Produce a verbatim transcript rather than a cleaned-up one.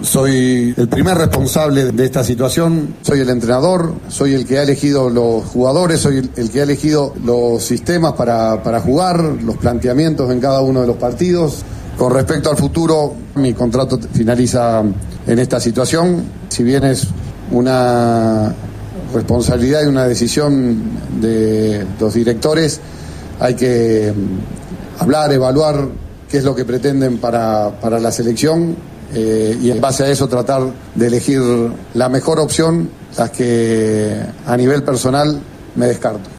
soy el primer responsable de esta situación, soy el entrenador, soy el que ha elegido los jugadores, soy el, el que ha elegido los sistemas para, para jugar, los planteamientos en cada uno de los partidos. Con respecto al futuro, mi contrato finaliza en esta situación, si bien es una responsabilidad y una decisión de los directores, hay que hablar, evaluar qué es lo que pretenden para, para la selección eh, y en base a eso tratar de elegir la mejor opción, las que a nivel personal me descarto.